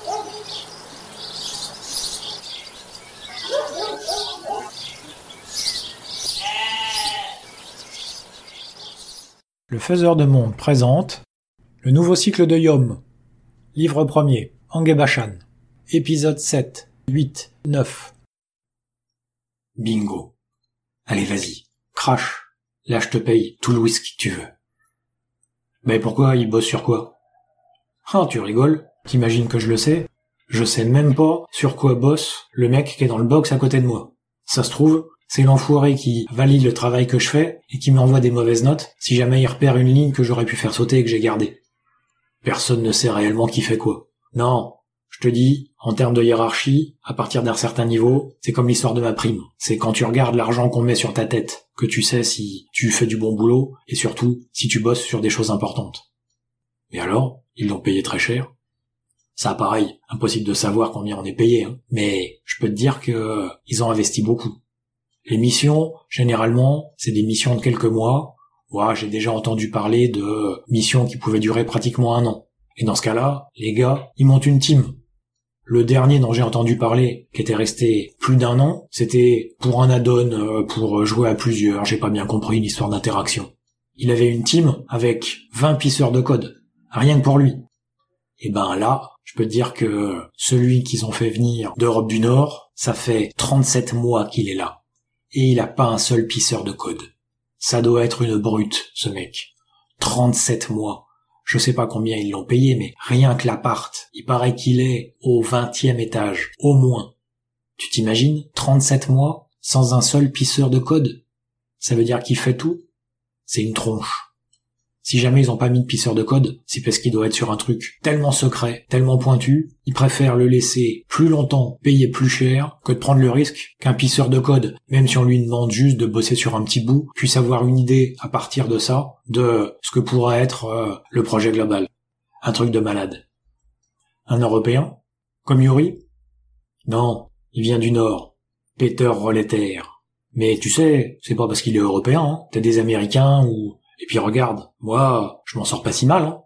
Le Faiseur de Monde présente le nouveau cycle de Yom, livre 1er, Angebashan, épisode 7, 8, 9. Bingo. Allez, vas-y, crache. Là, je te paye tout le whisky que tu veux. Mais pourquoi il bosse sur quoi? Ah, tu rigoles? T'imagines que je le sais? Je sais même pas sur quoi bosse le mec qui est dans le box à côté de moi. Ça se trouve, c'est l'enfoiré qui valide le travail que je fais et qui m'envoie des mauvaises notes si jamais il repère une ligne que j'aurais pu faire sauter et que j'ai gardée. Personne ne sait réellement qui fait quoi. Non, je te dis, en termes de hiérarchie, à partir d'un certain niveau, c'est comme l'histoire de ma prime. C'est quand tu regardes l'argent qu'on met sur ta tête que tu sais si tu fais du bon boulot et surtout si tu bosses sur des choses importantes. Et alors, ils l'ont payé très cher. Ça, pareil, impossible de savoir combien on est payé, hein. Mais je peux te dire que ils ont investi beaucoup. Les missions, généralement, c'est des missions de quelques mois. Ouais, j'ai déjà entendu parler de missions qui pouvaient durer pratiquement 1 an. Et dans ce cas-là, les gars, ils montent une team. Le dernier dont j'ai entendu parler, qui était resté plus d'1 an, c'était pour un add-on, pour jouer à plusieurs, j'ai pas bien compris une histoire d'interaction. Il avait une team avec 20 pisseurs de code, rien que pour lui. Et ben là, je peux te dire que celui qu'ils ont fait venir d'Europe du Nord, ça fait 37 mois qu'il est là. Et il a pas un seul pisseur de code. Ça doit être une brute, ce mec. 37 mois. Je sais pas combien ils l'ont payé, mais rien que l'appart, il paraît qu'il est au 20e étage, au moins. Tu t'imagines? 37 mois, sans un seul pisseur de code? Ça veut dire qu'il fait tout? C'est une tronche. Si jamais ils ont pas mis de pisseur de code, c'est parce qu'il doit être sur un truc tellement secret, tellement pointu, ils préfèrent le laisser plus longtemps, payer plus cher, que de prendre le risque qu'un pisseur de code, même si on lui demande juste de bosser sur un petit bout, puisse avoir une idée à partir de ça, de ce que pourrait être le projet global. Un truc de malade. Un Européen? Comme Yuri? Non, il vient du Nord. Peter Roletter. Mais tu sais, c'est pas parce qu'il est européen, hein. T'as des Américains ou... Et puis regarde, moi, je m'en sors pas si mal, hein.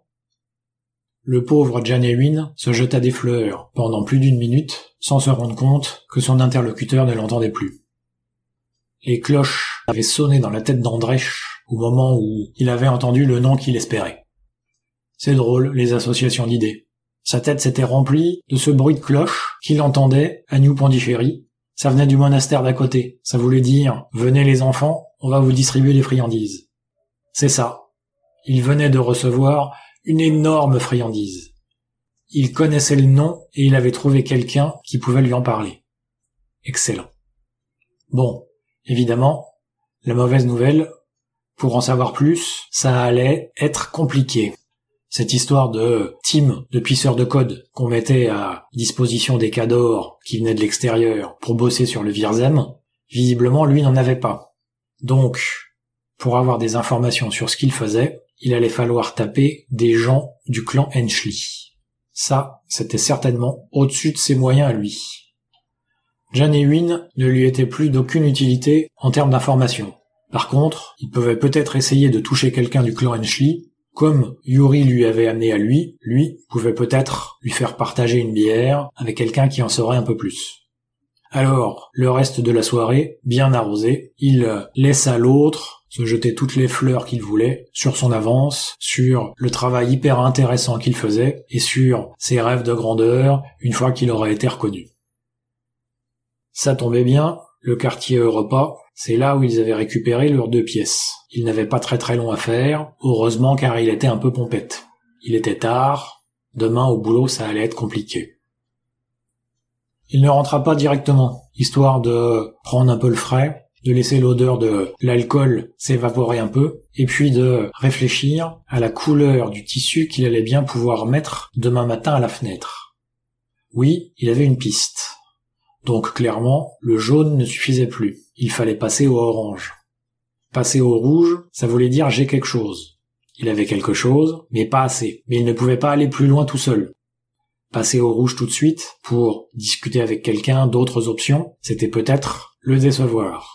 Le pauvre Jan Ewin se jeta des fleurs pendant plus d'1 minute, sans se rendre compte que son interlocuteur ne l'entendait plus. Les cloches avaient sonné dans la tête d'Andrèche au moment où il avait entendu le nom qu'il espérait. C'est drôle, les associations d'idées. Sa tête s'était remplie de ce bruit de cloche qu'il entendait à New Pondichéry. Ça venait du monastère d'à côté. Ça voulait dire « Venez les enfants, on va vous distribuer des friandises ». C'est ça. Il venait de recevoir une énorme friandise. Il connaissait le nom et il avait trouvé quelqu'un qui pouvait lui en parler. Excellent. Bon, évidemment, la mauvaise nouvelle, pour en savoir plus, ça allait être compliqué. Cette histoire de team de pisseurs de code qu'on mettait à disposition des cadors qui venaient de l'extérieur pour bosser sur le Virzem, visiblement lui n'en avait pas. Donc, pour avoir des informations sur ce qu'il faisait, il allait falloir taper des gens du clan Henschli. Ça, c'était certainement au-dessus de ses moyens à lui. Jan Ewin ne lui était plus d'aucune utilité en termes d'information. Par contre, il pouvait peut-être essayer de toucher quelqu'un du clan Henschli, comme Yuri lui avait amené à lui pouvait peut-être lui faire partager une bière avec quelqu'un qui en saurait un peu plus. Alors, le reste de la soirée, bien arrosé, il laissa l'autre se jeter toutes les fleurs qu'il voulait sur son avance, sur le travail hyper intéressant qu'il faisait et sur ses rêves de grandeur une fois qu'il aurait été reconnu. Ça tombait bien, le quartier Europa, c'est là où ils avaient récupéré leurs 2 pièces. Ils n'avaient pas très long à faire, heureusement car il était un peu pompette. Il était tard, demain au boulot ça allait être compliqué. Il ne rentra pas directement, histoire de prendre un peu le frais, de laisser l'odeur de l'alcool s'évaporer un peu, et puis de réfléchir à la couleur du tissu qu'il allait bien pouvoir mettre demain matin à la fenêtre. Oui, il avait une piste. Donc clairement, le jaune ne suffisait plus. Il fallait passer au orange. Passer au rouge, ça voulait dire j'ai quelque chose. Il avait quelque chose, mais pas assez. Mais il ne pouvait pas aller plus loin tout seul. Passer au rouge tout de suite, pour discuter avec quelqu'un d'autres options, c'était peut-être le décevoir.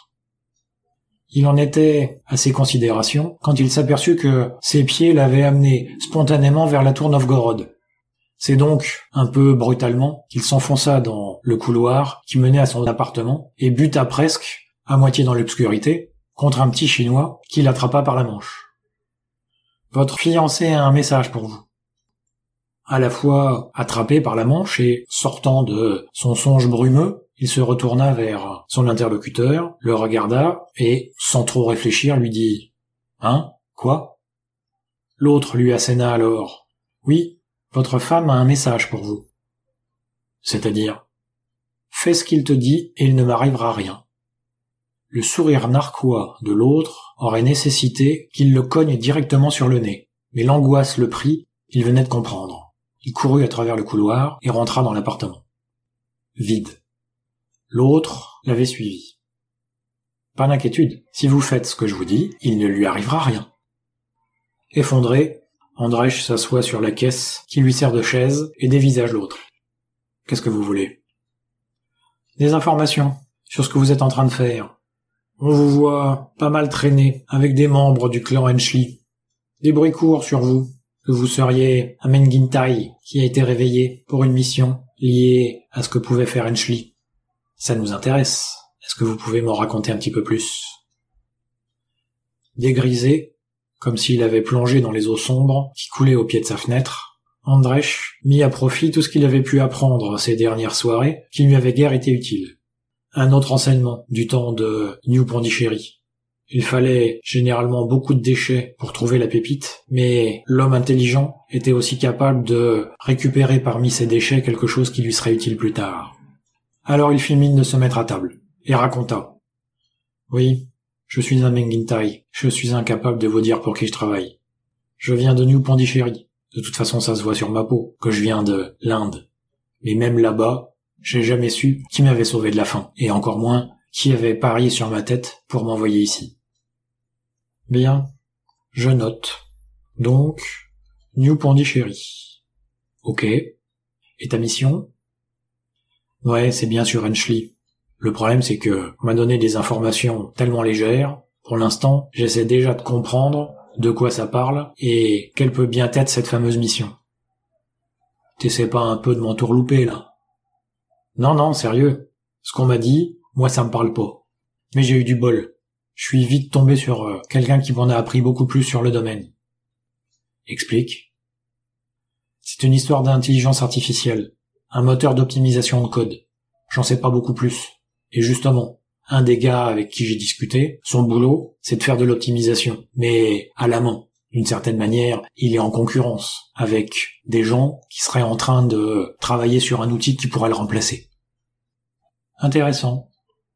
Il en était à ses considérations quand il s'aperçut que ses pieds l'avaient amené spontanément vers la tour Novgorod. C'est donc, un peu brutalement, qu'il s'enfonça dans le couloir qui menait à son appartement et buta presque, à moitié dans l'obscurité, contre un petit Chinois qui l'attrapa par la manche. « Votre fiancé a un message pour vous. » À la fois attrapé par la manche et sortant de son songe brumeux, il se retourna vers son interlocuteur, le regarda et, sans trop réfléchir, lui dit « Hein ? Quoi ?» L'autre lui asséna alors « Oui, votre femme a un message pour vous. » C'est-à-dire « Fais ce qu'il te dit et il ne m'arrivera rien. » Le sourire narquois de l'autre aurait nécessité qu'il le cogne directement sur le nez, mais l'angoisse le prit, il venait de comprendre. Il courut à travers le couloir et rentra dans l'appartement. Vide. L'autre l'avait suivi. Pas d'inquiétude, si vous faites ce que je vous dis, il ne lui arrivera rien. Effondré, Andrèche s'assoit sur la caisse qui lui sert de chaise et dévisage l'autre. Qu'est-ce que vous voulez ? Des informations sur ce que vous êtes en train de faire. On vous voit pas mal traîner avec des membres du clan Henschli. Des bruits courts sur vous, que vous seriez un Mengintai qui a été réveillé pour une mission liée à ce que pouvait faire Henschli. Ça nous intéresse. Est-ce que vous pouvez m'en raconter un petit peu plus ? Dégrisé, comme s'il avait plongé dans les eaux sombres qui coulaient au pied de sa fenêtre, Andrèche mit à profit tout ce qu'il avait pu apprendre ces dernières soirées qui lui avaient guère été utiles. Un autre enseignement du temps de New Pondichéry. Il fallait généralement beaucoup de déchets pour trouver la pépite, mais l'homme intelligent était aussi capable de récupérer parmi ces déchets quelque chose qui lui serait utile plus tard. Alors il fit mine de se mettre à table, et raconta. « Oui, je suis un Mengintai, je suis incapable de vous dire pour qui je travaille. Je viens de New Pondichéry, de toute façon ça se voit sur ma peau, que je viens de l'Inde. Mais même là-bas, j'ai jamais su qui m'avait sauvé de la faim, et encore moins qui avait parié sur ma tête pour m'envoyer ici. Bien, je note. Donc, New Pondichéry. Ok. Et ta mission ? Ouais, c'est bien sur Henschli. Le problème, c'est que on m'a donné des informations tellement légères. Pour l'instant, j'essaie déjà de comprendre de quoi ça parle et quelle peut bien être cette fameuse mission. T'essaies pas un peu de m'entourlouper, là ? Non, sérieux. Ce qu'on m'a dit, moi ça me parle pas. Mais j'ai eu du bol. Je suis vite tombé sur quelqu'un qui m'en a appris beaucoup plus sur le domaine. Explique. C'est une histoire d'intelligence artificielle. Un moteur d'optimisation de code. J'en sais pas beaucoup plus. Et justement, un des gars avec qui j'ai discuté, son boulot, c'est de faire de l'optimisation. Mais à la main. D'une certaine manière, il est en concurrence avec des gens qui seraient en train de travailler sur un outil qui pourrait le remplacer. Intéressant.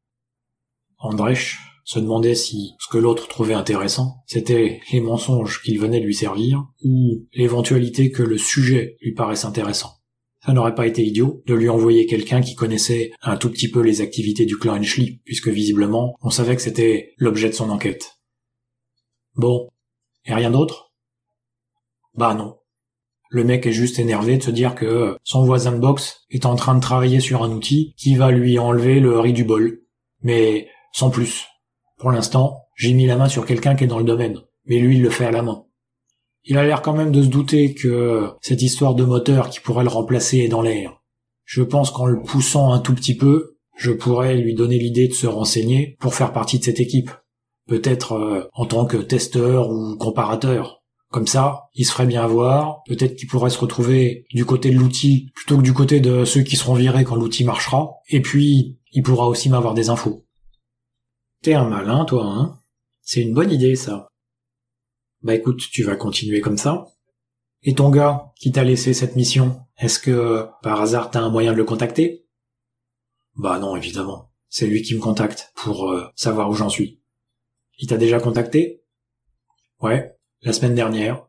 Andrèche se demandait si ce que l'autre trouvait intéressant, c'était les mensonges qu'il venait de lui servir, ou l'éventualité que le sujet lui paraisse intéressant. Ça n'aurait pas été idiot de lui envoyer quelqu'un qui connaissait un tout petit peu les activités du clan Henschli, puisque visiblement, on savait que c'était l'objet de son enquête. Bon. Et rien d'autre ? Bah non. Le mec est juste énervé de se dire que son voisin de boxe est en train de travailler sur un outil qui va lui enlever le riz du bol. Mais sans plus. Pour l'instant, j'ai mis la main sur quelqu'un qui est dans le domaine. Mais lui, il le fait à la main. Il a l'air quand même de se douter que cette histoire de moteur qui pourrait le remplacer est dans l'air. Je pense qu'en le poussant un tout petit peu, je pourrais lui donner l'idée de se renseigner pour faire partie de cette équipe. Peut-être en tant que testeur ou comparateur. Comme ça, il se ferait bien voir, peut-être qu'il pourrait se retrouver du côté de l'outil plutôt que du côté de ceux qui seront virés quand l'outil marchera, et puis il pourra aussi m'avoir des infos. T'es un malin, toi, hein ? C'est une bonne idée, ça. Bah écoute, tu vas continuer comme ça. Et ton gars qui t'a laissé cette mission, est-ce que par hasard t'as un moyen de le contacter ? Bah non, évidemment. C'est lui qui me contacte pour savoir où j'en suis. Il t'a déjà contacté ? Ouais, la semaine dernière.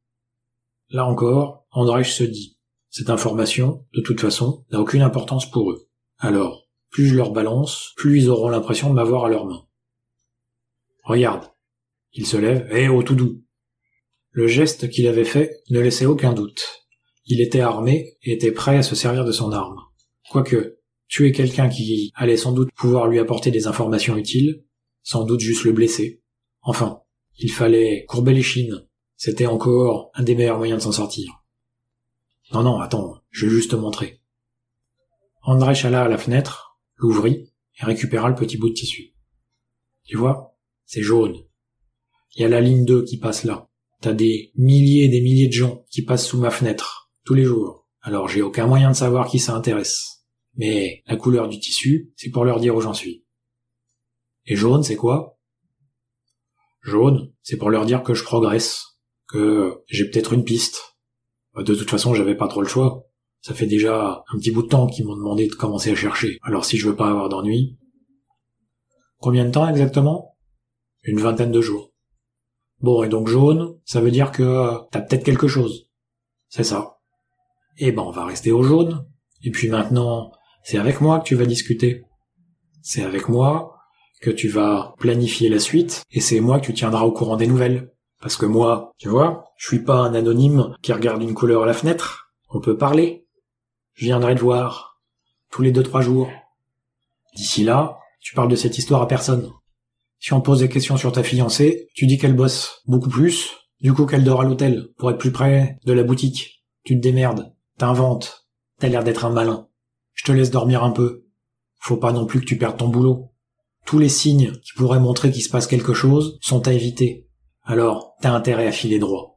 Là encore, Andrèche se dit, cette information, de toute façon, n'a aucune importance pour eux. Alors, plus je leur balance, plus ils auront l'impression de m'avoir à leurs mains. Regarde. Il se lève, oh tout doux. Le geste qu'il avait fait ne laissait aucun doute. Il était armé et était prêt à se servir de son arme. Quoique, tuer quelqu'un qui allait sans doute pouvoir lui apporter des informations utiles, sans doute juste le blesser. Enfin, il fallait courber les chines. C'était encore un des meilleurs moyens de s'en sortir. Non, attends, je vais juste te montrer. Andrech alla à la fenêtre, l'ouvrit et récupéra le petit bout de tissu. Tu vois, c'est jaune. Il y a la ligne 2 qui passe là. T'as des milliers et des milliers de gens qui passent sous ma fenêtre, tous les jours. Alors j'ai aucun moyen de savoir qui ça intéresse. Mais la couleur du tissu, c'est pour leur dire où j'en suis. Et jaune, c'est quoi? Jaune, c'est pour leur dire que je progresse, que j'ai peut-être une piste. De toute façon, j'avais pas trop le choix. Ça fait déjà un petit bout de temps qu'ils m'ont demandé de commencer à chercher. Alors si je veux pas avoir d'ennui... Combien de temps exactement? Une 20aine de jours. Bon, et donc jaune, ça veut dire que t'as peut-être quelque chose. C'est ça. Eh ben, on va rester au jaune. Et puis maintenant, c'est avec moi que tu vas discuter. C'est avec moi que tu vas planifier la suite, et c'est moi que tu tiendras au courant des nouvelles. Parce que moi, tu vois, je suis pas un anonyme qui regarde une couleur à la fenêtre. On peut parler. Je viendrai te voir. Tous les 2-3 jours. D'ici là, tu parles de cette histoire à personne. Si on te pose des questions sur ta fiancée, tu dis qu'elle bosse beaucoup plus, du coup qu'elle dort à l'hôtel, pour être plus près de la boutique. Tu te démerdes, t'inventes, t'as l'air d'être un malin. Je te laisse dormir un peu. Faut pas non plus que tu perdes ton boulot. Tous les signes qui pourraient montrer qu'il se passe quelque chose sont à éviter. Alors, t'as intérêt à filer droit.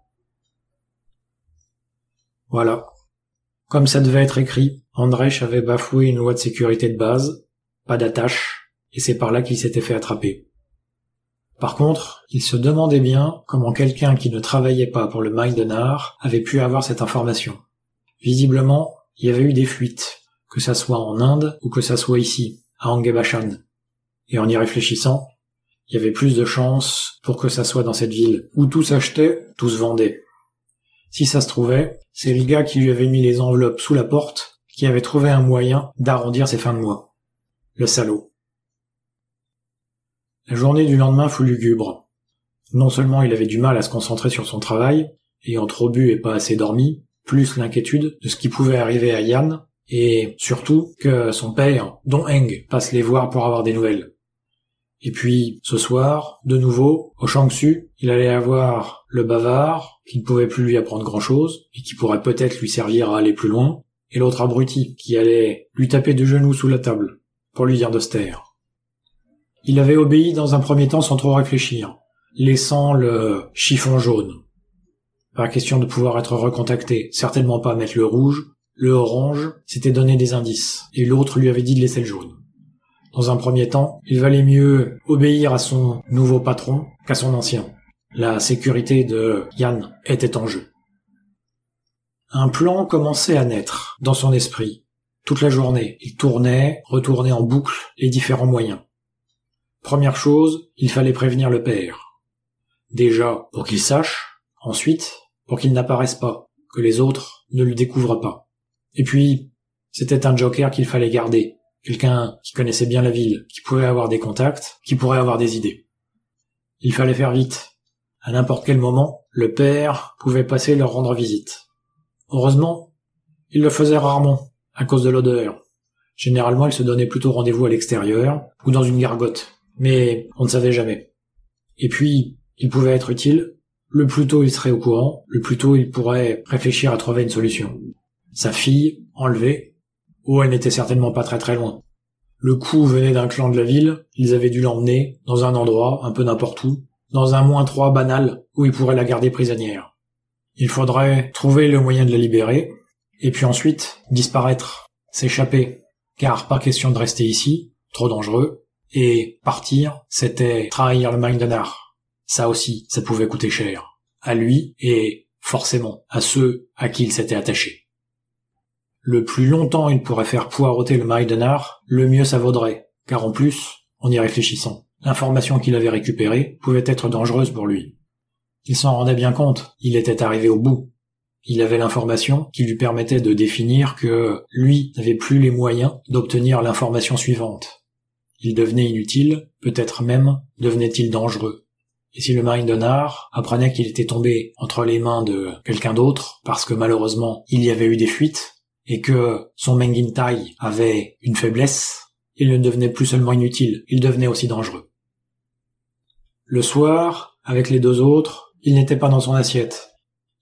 Voilà. Comme ça devait être écrit, Andrech avait bafoué une loi de sécurité de base, pas d'attache, et c'est par là qu'il s'était fait attraper. Par contre, il se demandait bien comment quelqu'un qui ne travaillait pas pour le Maidenar avait pu avoir cette information. Visiblement, il y avait eu des fuites, que ça soit en Inde ou que ça soit ici, à Angebashan. Et en y réfléchissant, il y avait plus de chances pour que ça soit dans cette ville, où tout s'achetait, tout se vendait. Si ça se trouvait, c'est le gars qui lui avait mis les enveloppes sous la porte qui avait trouvé un moyen d'arrondir ses fins de mois. Le salaud. La journée du lendemain fut lugubre. Non seulement il avait du mal à se concentrer sur son travail, ayant trop bu et pas assez dormi, plus l'inquiétude de ce qui pouvait arriver à Yann, et surtout que son père, Don Heng, passe les voir pour avoir des nouvelles. Et puis, ce soir, de nouveau, au Shangsu, il allait avoir le bavard, qui ne pouvait plus lui apprendre grand-chose, et qui pourrait peut-être lui servir à aller plus loin, et l'autre abruti, qui allait lui taper de genoux sous la table, pour lui dire de se taire. Il avait obéi dans un premier temps sans trop réfléchir, laissant le chiffon jaune. Pas question de pouvoir être recontacté, certainement pas mettre le rouge. Le orange s'était donné des indices, et l'autre lui avait dit de laisser le jaune. Dans un premier temps, il valait mieux obéir à son nouveau patron qu'à son ancien. La sécurité de Yann était en jeu. Un plan commençait à naître dans son esprit. Toute la journée, il tournait, retournait en boucle les différents moyens. Première chose, il fallait prévenir le père. Déjà, pour qu'il sache. Ensuite, pour qu'il n'apparaisse pas, que les autres ne le découvrent pas. Et puis, c'était un joker qu'il fallait garder. Quelqu'un qui connaissait bien la ville, qui pouvait avoir des contacts, qui pourrait avoir des idées. Il fallait faire vite. À n'importe quel moment, le père pouvait passer leur rendre visite. Heureusement, il le faisait rarement, à cause de l'odeur. Généralement, il se donnait plutôt rendez-vous à l'extérieur, ou dans une gargote. Mais on ne savait jamais. Et puis, il pouvait être utile. Le plus tôt il serait au courant, le plus tôt il pourrait réfléchir à trouver une solution. Sa fille, enlevée, elle n'était certainement pas très loin. Le coup venait d'un clan de la ville, ils avaient dû l'emmener dans un endroit, un peu n'importe où, dans un -3 banal, où ils pourraient la garder prisonnière. Il faudrait trouver le moyen de la libérer, et puis ensuite, disparaître, s'échapper, car pas question de rester ici, trop dangereux, et partir, c'était trahir le Maidenar. Ça aussi, ça pouvait coûter cher. À lui, et forcément, à ceux à qui il s'était attaché. Le plus longtemps il pourrait faire poireauter le Maidenar, le mieux ça vaudrait, car en plus, en y réfléchissant, l'information qu'il avait récupérée pouvait être dangereuse pour lui. Il s'en rendait bien compte, il était arrivé au bout. Il avait l'information qui lui permettait de définir que lui n'avait plus les moyens d'obtenir l'information suivante. Il devenait inutile, peut-être même devenait-il dangereux. Et si le Maidenar apprenait qu'il était tombé entre les mains de quelqu'un d'autre, parce que malheureusement il y avait eu des fuites, et que son Mengintai avait une faiblesse, il ne devenait plus seulement inutile, il devenait aussi dangereux. Le soir, avec les deux autres, il n'était pas dans son assiette.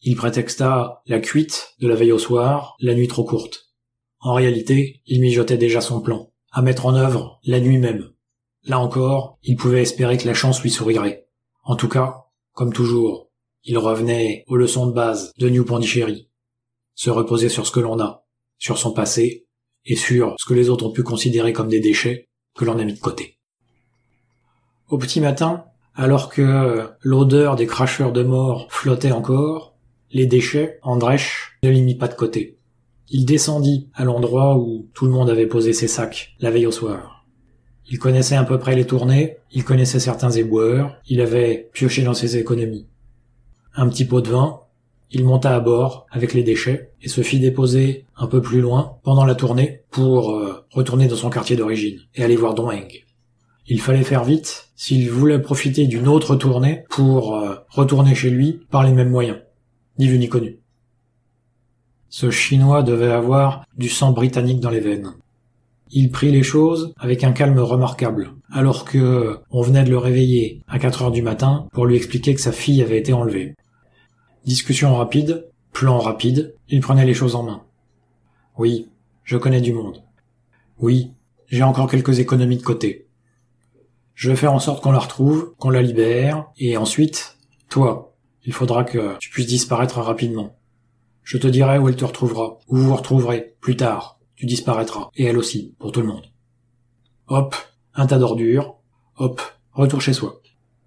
Il prétexta la cuite de la veille au soir, la nuit trop courte. En réalité, il mijotait déjà son plan, à mettre en œuvre la nuit même. Là encore, il pouvait espérer que la chance lui sourirait. En tout cas, comme toujours, il revenait aux leçons de base de New Pondichéry. Se reposer sur ce que l'on a, sur son passé, et sur ce que les autres ont pu considérer comme des déchets que l'on a mis de côté. Au petit matin, alors que l'odeur des cracheurs de mort flottait encore, les déchets, Andrech ne les mit pas de côté. Il descendit à l'endroit où tout le monde avait posé ses sacs la veille au soir. Il connaissait à peu près les tournées, il connaissait certains éboueurs, il avait pioché dans ses économies. Un petit pot de vin, il monta à bord avec les déchets et se fit déposer un peu plus loin pendant la tournée pour retourner dans son quartier d'origine et aller voir Don Heng. Il fallait faire vite s'il voulait profiter d'une autre tournée pour retourner chez lui par les mêmes moyens, ni vu ni connu. Ce Chinois devait avoir du sang britannique dans les veines. Il prit les choses avec un calme remarquable, alors que on venait de le réveiller à 4 heures du matin pour lui expliquer que sa fille avait été enlevée. Discussion rapide, plan rapide, il prenait les choses en main. Oui, je connais du monde. Oui, j'ai encore quelques économies de côté. Je vais faire en sorte qu'on la retrouve, qu'on la libère, et ensuite, toi, il faudra que tu puisses disparaître rapidement. Je te dirai où elle te retrouvera, où vous vous retrouverez, plus tard. Tu disparaîtras, et elle aussi, pour tout le monde. Hop, un tas d'ordures, hop, retour chez soi.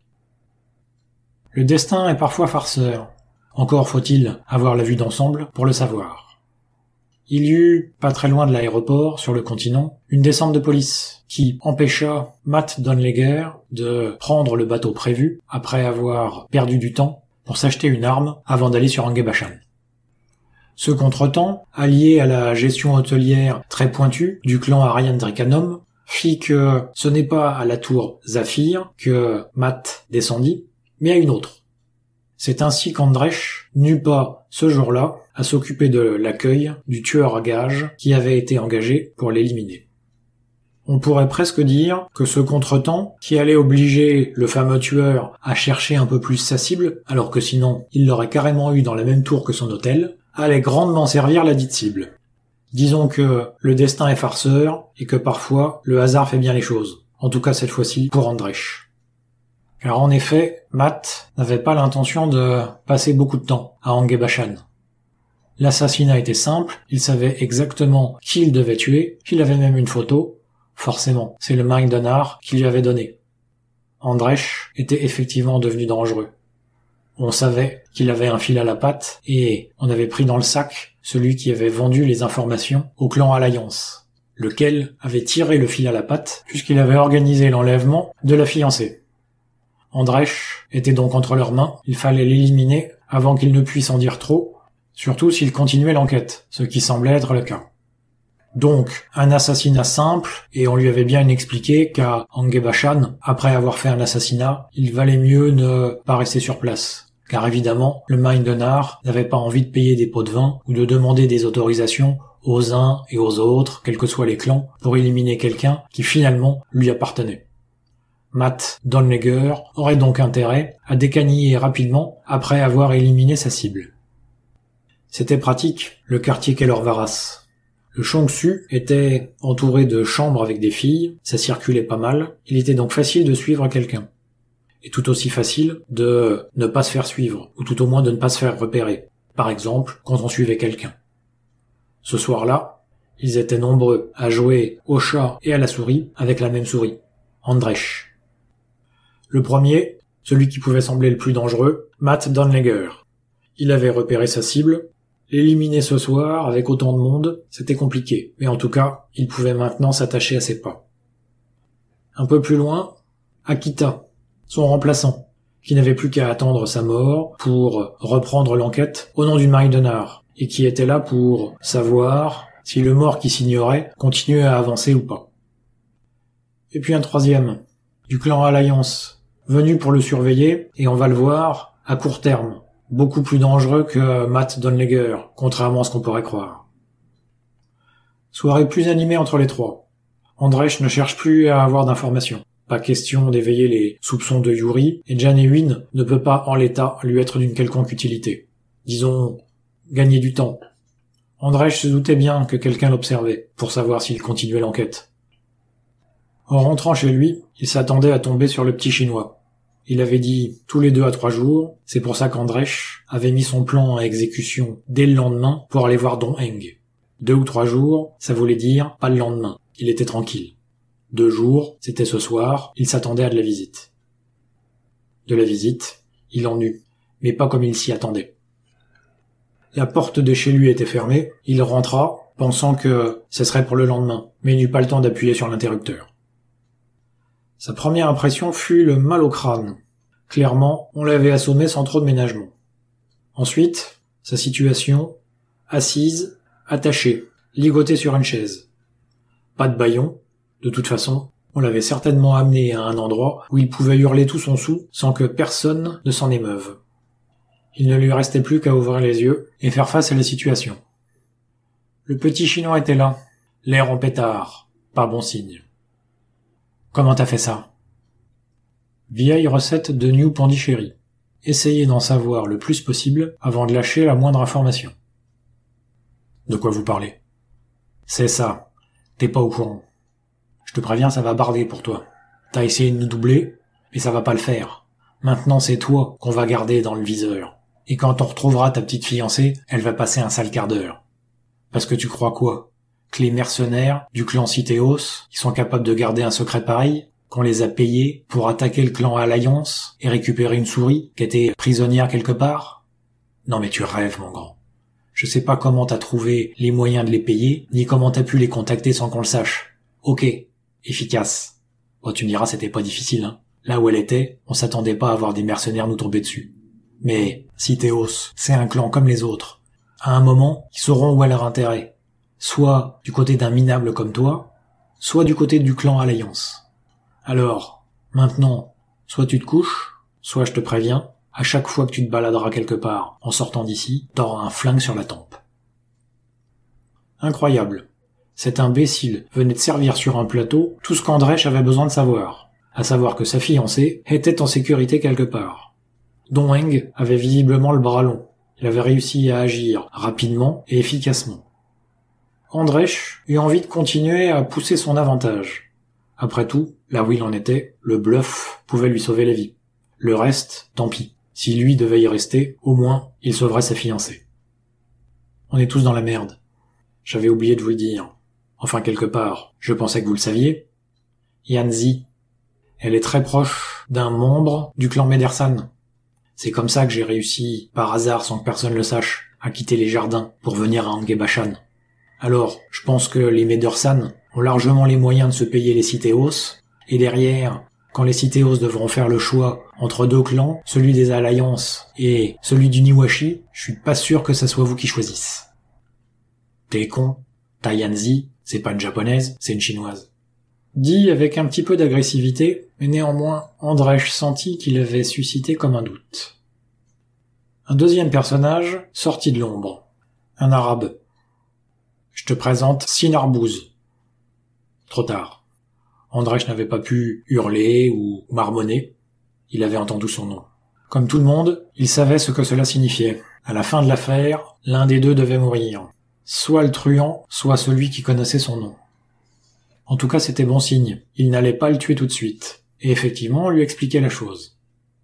Le destin est parfois farceur. Encore faut-il avoir la vue d'ensemble pour le savoir. Il y eut, pas très loin de l'aéroport, sur le continent, une descente de police qui empêcha Matt Donleger de prendre le bateau prévu après avoir perdu du temps pour s'acheter une arme avant d'aller sur Angebashan. Ce contretemps, allié à la gestion hôtelière très pointue du clan Aryan Dracanom, fit que ce n'est pas à la tour Zafir que Matt descendit, mais à une autre. C'est ainsi qu'Andrech n'eut pas, ce jour-là, à s'occuper de l'accueil du tueur à gages qui avait été engagé pour l'éliminer. On pourrait presque dire que ce contretemps, qui allait obliger le fameux tueur à chercher un peu plus sa cible, alors que sinon il l'aurait carrément eu dans la même tour que son hôtel, allait grandement servir la dite cible. Disons que le destin est farceur et que parfois le hasard fait bien les choses. En tout cas cette fois-ci pour Andrech. Car en effet, Matt n'avait pas l'intention de passer beaucoup de temps à Angebashan. L'assassinat était simple, il savait exactement qui il devait tuer, il avait même une photo. Forcément, c'est le Maidenard qui lui avait donné. Andrech était effectivement devenu dangereux. On savait qu'il avait un fil à la patte et on avait pris dans le sac celui qui avait vendu les informations au clan Alliance, lequel avait tiré le fil à la patte puisqu'il avait organisé l'enlèvement de la fiancée. Andrech était donc entre leurs mains, il fallait l'éliminer avant qu'il ne puisse en dire trop, surtout s'il continuait l'enquête, ce qui semblait être le cas. Donc, un assassinat simple, et on lui avait bien expliqué qu'à Angebashan, après avoir fait un assassinat, il valait mieux ne pas rester sur place. Car évidemment, le Maidenard n'avait pas envie de payer des pots de vin ou de demander des autorisations aux uns et aux autres, quels que soient les clans, pour éliminer quelqu'un qui finalement lui appartenait. Matt Donleger aurait donc intérêt à décaniller rapidement après avoir éliminé sa cible. C'était pratique, le quartier Kelorvaras. Le Chongsu était entouré de chambres avec des filles, ça circulait pas mal, il était donc facile de suivre quelqu'un. Et tout aussi facile de ne pas se faire suivre, ou tout au moins de ne pas se faire repérer, par exemple quand on suivait quelqu'un. Ce soir-là, ils étaient nombreux à jouer au chat et à la souris avec la même souris, Andrech. Le premier, celui qui pouvait sembler le plus dangereux, Matt Donleger. Il avait repéré sa cible. L'éliminer ce soir, avec autant de monde, c'était compliqué, mais en tout cas, il pouvait maintenant s'attacher à ses pas. Un peu plus loin, Akita, son remplaçant, qui n'avait plus qu'à attendre sa mort pour reprendre l'enquête au nom du Maidenard, et qui était là pour savoir si le mort qui s'ignorait continuait à avancer ou pas. Et puis un troisième, du clan Alliance, venu pour le surveiller, et on va le voir, à court terme, beaucoup plus dangereux que Matt Donleger, contrairement à ce qu'on pourrait croire. Soirée plus animée entre les trois. Andrech ne cherche plus à avoir d'informations. Pas question d'éveiller les soupçons de Yuri, et Jan Ewin ne peut pas en l'état lui être d'une quelconque utilité. Disons, gagner du temps. Andrzej se doutait bien que quelqu'un l'observait, pour savoir s'il continuait l'enquête. En rentrant chez lui, il s'attendait à tomber sur le petit chinois. Il avait dit tous les 2 à 3 jours, c'est pour ça qu'Andrzej avait mis son plan à exécution dès le lendemain pour aller voir Dong Heng. 2 ou 3 jours, ça voulait dire pas le lendemain, il était tranquille. 2 jours, c'était ce soir, il s'attendait à de la visite. De la visite, il en eut, mais pas comme il s'y attendait. La porte de chez lui était fermée, il rentra, pensant que ce serait pour le lendemain, mais il n'eut pas le temps d'appuyer sur l'interrupteur. Sa première impression fut le mal au crâne. Clairement, on l'avait assommé sans trop de ménagement. Ensuite, sa situation, assise, attachée, ligotée sur une chaise. Pas de bâillon, de toute façon, on l'avait certainement amené à un endroit où il pouvait hurler tout son soûl sans que personne ne s'en émeuve. Il ne lui restait plus qu'à ouvrir les yeux et faire face à la situation. Le petit chinois était là, l'air en pétard, pas bon signe. Comment t'as fait ça? Vieille recette de New Pondichéry. Essayez d'en savoir le plus possible avant de lâcher la moindre information. De quoi vous parlez? C'est ça. T'es pas au courant. Je te préviens, ça va barder pour toi. T'as essayé de nous doubler, mais ça va pas le faire. Maintenant, c'est toi qu'on va garder dans le viseur. Et quand on retrouvera ta petite fiancée, elle va passer un sale quart d'heure. Parce que tu crois quoi? Que les mercenaires du clan Citeos, ils sont capables de garder un secret pareil? Qu'on les a payés pour attaquer le clan Alliance et récupérer une souris qui était prisonnière quelque part? Non mais tu rêves, mon grand. Je sais pas comment t'as trouvé les moyens de les payer, ni comment t'as pu les contacter sans qu'on le sache. Ok, efficace. Bon, tu me diras, c'était pas difficile, hein. Là où elle était, on s'attendait pas à voir des mercenaires nous tomber dessus. Mais Citeos, c'est un clan comme les autres. À un moment, ils sauront où est leur intérêt. Soit du côté d'un minable comme toi, soit du côté du clan Alliance. Alors, maintenant, soit tu te couches, soit je te préviens, à chaque fois que tu te baladeras quelque part en sortant d'ici, t'auras un flingue sur la tempe. Incroyable. Cet imbécile venait de servir sur un plateau tout ce qu'Andrzej avait besoin de savoir, à savoir que sa fiancée était en sécurité quelque part. Dong Heng avait visiblement le bras long. Il avait réussi à agir rapidement et efficacement. Andrzej eut envie de continuer à pousser son avantage. Après tout, là où il en était, le bluff pouvait lui sauver la vie. Le reste, tant pis. Si lui devait y rester, au moins, il sauverait sa fiancée. On est tous dans la merde. J'avais oublié de vous le dire. Enfin, quelque part, je pensais que vous le saviez. Yanzi, elle est très proche d'un membre du clan Medersan. C'est comme ça que j'ai réussi, par hasard sans que personne le sache, à quitter les jardins pour venir à Angebashan. Alors, je pense que les Medersan ont largement les moyens de se payer les Citeos, et derrière, quand les Citeos devront faire le choix entre 2 clans, celui des Alliances et celui du Niwashi, je suis pas sûr que ça soit vous qui choisissez. T'es con, ta Yanzi, c'est pas une japonaise, c'est une chinoise. Dit avec un petit peu d'agressivité, mais néanmoins, Andrzej sentit qu'il avait suscité comme un doute. Un deuxième personnage sortit de l'ombre. Un arabe. Je te présente Sinarbouz. Trop tard. Andrzej n'avait pas pu hurler ou marmonner. Il avait entendu son nom. Comme tout le monde, il savait ce que cela signifiait. À la fin de l'affaire, l'un des deux devait mourir. Soit le truand, soit celui qui connaissait son nom. En tout cas, c'était bon signe. Il n'allait pas le tuer tout de suite. Et effectivement, on lui expliquait la chose.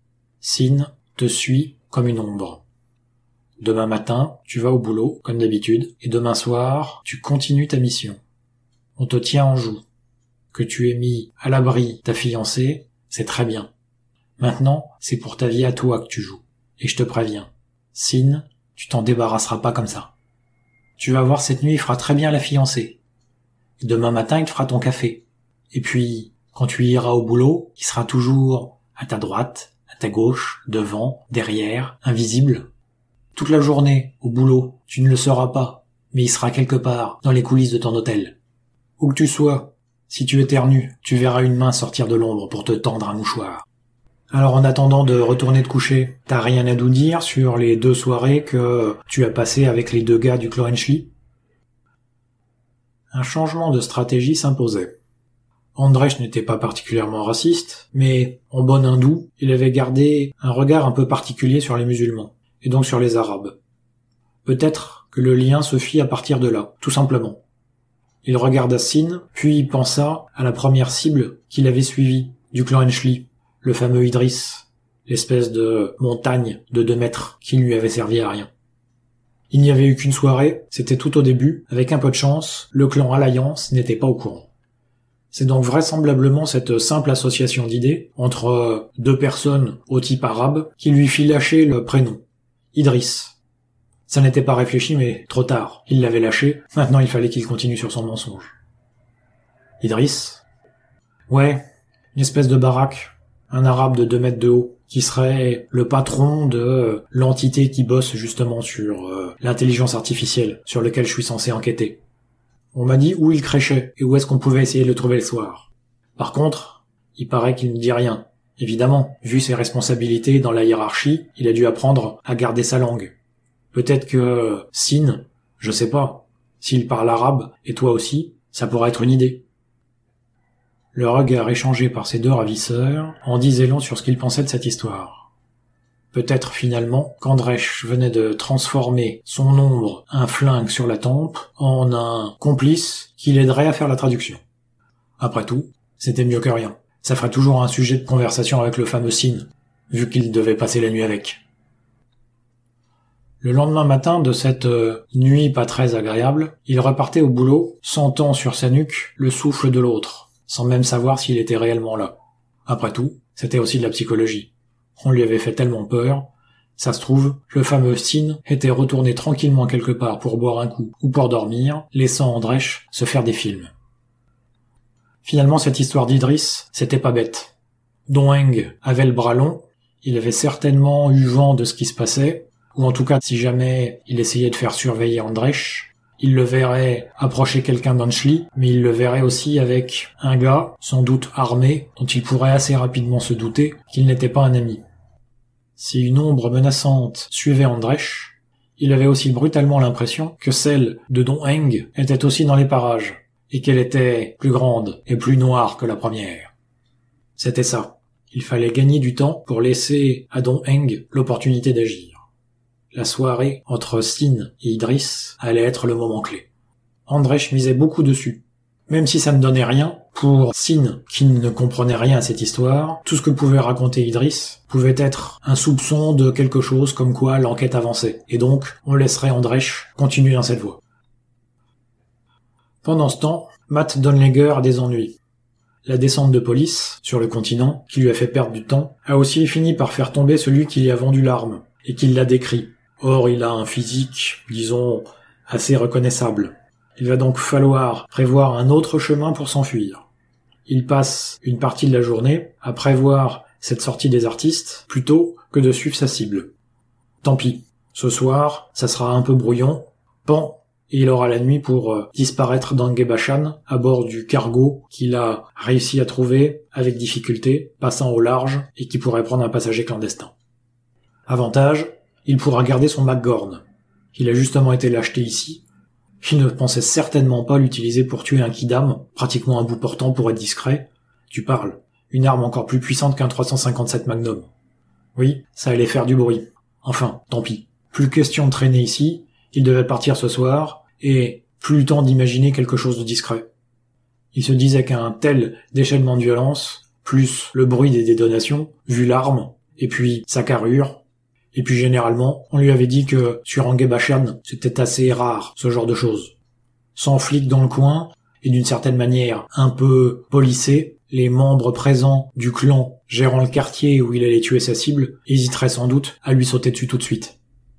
Sin te suit comme une ombre. Demain matin, tu vas au boulot, comme d'habitude, et demain soir, tu continues ta mission. On te tient en joue. Que tu aies mis à l'abri ta fiancée, c'est très bien. Maintenant, c'est pour ta vie à toi que tu joues. Et je te préviens, Sin, tu t'en débarrasseras pas comme ça. Tu vas voir, cette nuit, il fera très bien la fiancée. Et demain matin, il te fera ton café. Et puis, quand tu iras au boulot, il sera toujours à ta droite, à ta gauche, devant, derrière, invisible. Toute la journée, au boulot, tu ne le sauras pas, mais il sera quelque part, dans les coulisses de ton hôtel. Où que tu sois, si tu éternues, tu verras une main sortir de l'ombre pour te tendre un mouchoir. Alors en attendant de retourner te coucher, t'as rien à nous dire sur les 2 soirées que tu as passées avec les 2 gars du clan Enschli? Un changement de stratégie s'imposait. Andrzej n'était pas particulièrement raciste, mais en bon hindou, il avait gardé un regard un peu particulier sur les musulmans, et donc sur les arabes. Peut-être que le lien se fit à partir de là, tout simplement. Il regarda Sin, puis pensa à la première cible qu'il avait suivie, du clan Enchli, le fameux Idriss, l'espèce de montagne de 2 mètres qui ne lui avait servi à rien. Il n'y avait eu qu'une soirée, c'était tout au début, avec un peu de chance, le clan Alliance n'était pas au courant. C'est donc vraisemblablement cette simple association d'idées entre 2 personnes au type arabe qui lui fit lâcher le prénom, Idriss. Ça n'était pas réfléchi, mais trop tard. Il l'avait lâché, maintenant il fallait qu'il continue sur son mensonge. Idriss? Ouais, une espèce de baraque, un arabe de 2 mètres de haut, qui serait le patron de l'entité qui bosse justement sur l'intelligence artificielle, sur lequel je suis censé enquêter. On m'a dit où il crêchait, et où est-ce qu'on pouvait essayer de le trouver le soir. Par contre, il paraît qu'il ne dit rien. Évidemment, vu ses responsabilités dans la hiérarchie, il a dû apprendre à garder sa langue. Peut-être que Sin, je sais pas, s'il parle arabe, et toi aussi, ça pourrait être une idée. Le regard échangé par ces 2 ravisseurs en disait long sur ce qu'ils pensaient de cette histoire. Peut-être finalement qu'Andresh venait de transformer son ombre, un flingue sur la tempe, en un complice qui l'aiderait à faire la traduction. Après tout, c'était mieux que rien. Ça ferait toujours un sujet de conversation avec le fameux Sin, vu qu'il devait passer la nuit avec. Le lendemain matin de cette nuit pas très agréable, il repartait au boulot, sentant sur sa nuque le souffle de l'autre, sans même savoir s'il était réellement là. Après tout, c'était aussi de la psychologie. On lui avait fait tellement peur, ça se trouve, le fameux Sin était retourné tranquillement quelque part pour boire un coup ou pour dormir, laissant Andresh se faire des films. Finalement, cette histoire d'Idriss, c'était pas bête. Don Eng avait le bras long, il avait certainement eu vent de ce qui se passait, ou en tout cas, si jamais il essayait de faire surveiller Andresh, il le verrait approcher quelqu'un d'Enchli, mais il le verrait aussi avec un gars, sans doute armé, dont il pourrait assez rapidement se douter qu'il n'était pas un ami. Si une ombre menaçante suivait Andresh, il avait aussi brutalement l'impression que celle de Don Eng était aussi dans les parages, et qu'elle était plus grande et plus noire que la première. C'était ça. Il fallait gagner du temps pour laisser à Don Eng l'opportunité d'agir. La soirée entre Sin et Idriss allait être le moment clé. Andresh misait beaucoup dessus. Même si ça ne donnait rien, pour Sin, qui ne comprenait rien à cette histoire, tout ce que pouvait raconter Idriss pouvait être un soupçon de quelque chose comme quoi l'enquête avançait, et donc on laisserait Andresh continuer dans cette voie. Pendant ce temps, Matt Donlegger a des ennuis. La descente de police, sur le continent, qui lui a fait perdre du temps, a aussi fini par faire tomber celui qui lui a vendu l'arme, et qui l'a décrit. Or, il a un physique, disons, assez reconnaissable. Il va donc falloir prévoir un autre chemin pour s'enfuir. Il passe une partie de la journée à prévoir cette sortie des artistes plutôt que de suivre sa cible. Tant pis. Ce soir, ça sera un peu brouillon. Pan, et il aura la nuit pour disparaître dans Ngebashan à bord du cargo qu'il a réussi à trouver avec difficulté, passant au large et qui pourrait prendre un passager clandestin. Avantage, il pourra garder son McGorn. Il a justement été l'acheter ici. Il ne pensait certainement pas l'utiliser pour tuer un kidam, pratiquement un bout portant pour être discret. Tu parles. Une arme encore plus puissante qu'un 357 Magnum. Oui, ça allait faire du bruit. Enfin, tant pis. Plus question de traîner ici, il devait partir ce soir, et plus le temps d'imaginer quelque chose de discret. Il se disait qu'un tel déchaînement de violence, plus le bruit des détonations, vu l'arme, et puis sa carrure, et puis généralement, on lui avait dit que sur Ngebashan, c'était assez rare, ce genre de choses. Sans flics dans le coin, et d'une certaine manière un peu policés, les membres présents du clan gérant le quartier où il allait tuer sa cible hésiteraient sans doute à lui sauter dessus tout de suite.